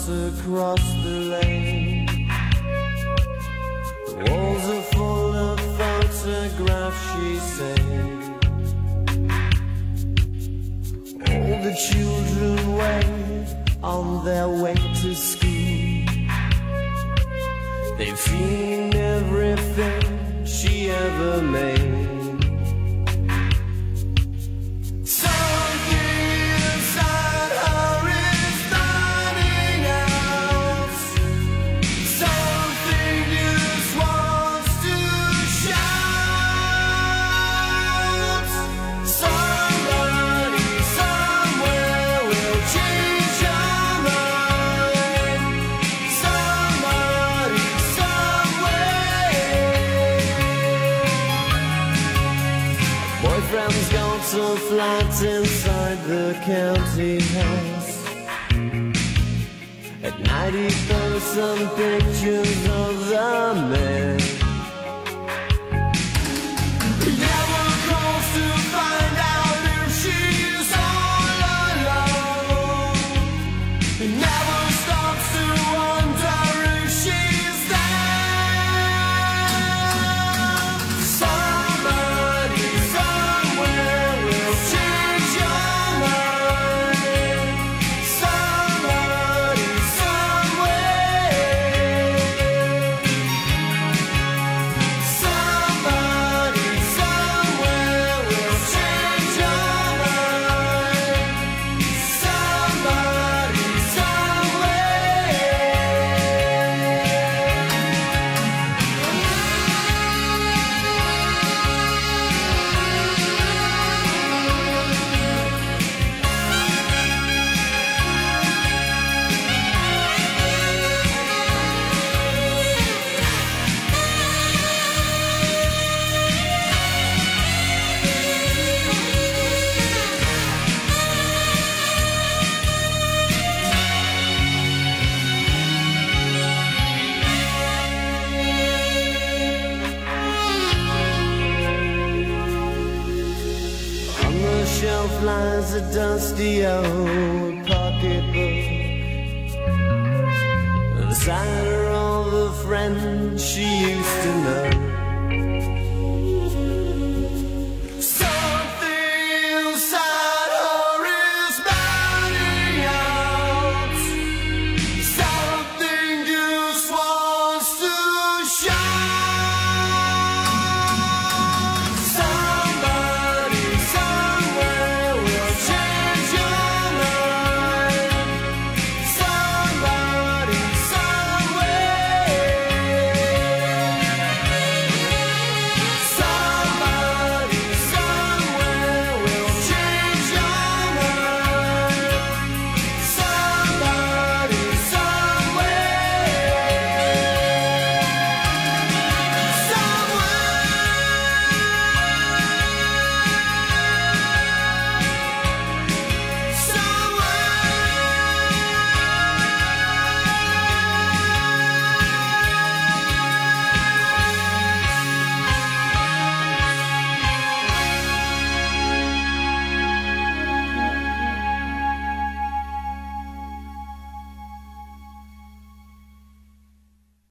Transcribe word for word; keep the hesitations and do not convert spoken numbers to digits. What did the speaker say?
across the lane. The walls are full of photographs, she said. All the children wait on their way to school. They've seen everything she ever made. So flat inside the county house. At night he posts some pictures of the man. He never calls to find out if she's all alone. He never stops to wonder if she's there. Somebody somewhere change your mind. Somebody somewhere. Somebody somewhere will change your mind. Somebody on the shelf lies a dusty old